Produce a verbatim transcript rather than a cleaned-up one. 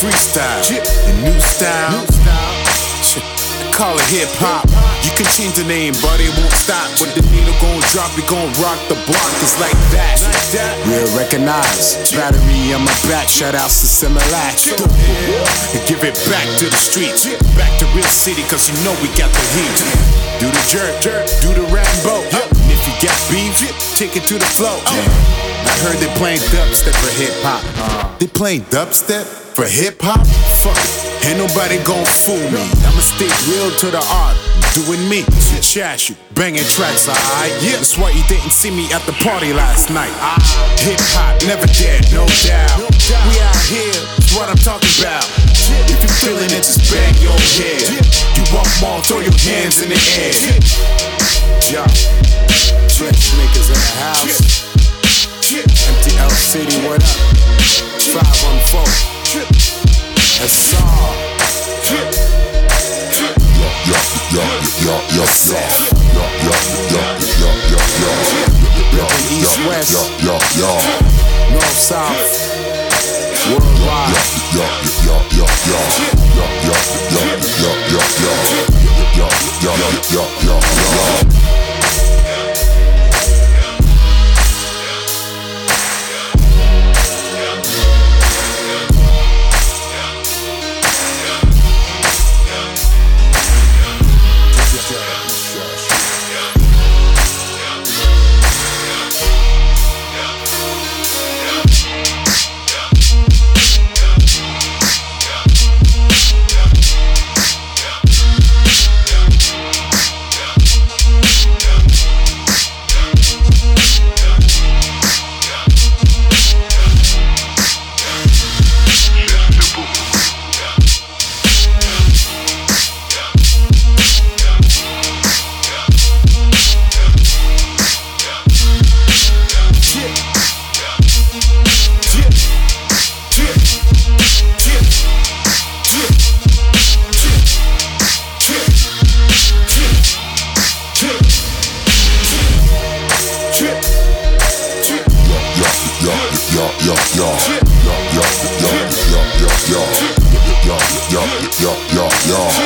freestyle, and new style. Shit, I call it hip hop. You can change the name, but it won't stop. When the needle gon' drop, we gon' rock the block. It's like that. Real recognize. Battery on my back. Shout outs to Similac. And give it back to the streets. Back to real city, cause you know we got the heat. Do the jerk, jerk, do the Rambo. And if you got beef, take it to the flow. I heard they playing dubstep for hip hop. They playing dubstep for hip hop? Fuck it, ain't nobody gon' fool me. I'ma stay real to the art, doing me. Chash you, banging tracks, alright. Yeah, that's why you didn't see me at the party last night. Hip hop, never dead, no doubt. We out here, that's what I'm talking about. If you feeling it, just bang your head. You want more, throw your hands in the air. Yeah, trench makers in the house. M T L City, what up? five one four. That's all. Yo, yo, yo, yo, yo, yo, yo, yo, yo, yo, yo, yo, East, West, yo, yo, North, South, worldwide. yo, yo, yo, yo, yo, yo, yo, yo, yo, yo, yo, yo, yo, yo, yo. Yo, yo, yo, yo, yo, yo, yo, yo, yo, yo, yo.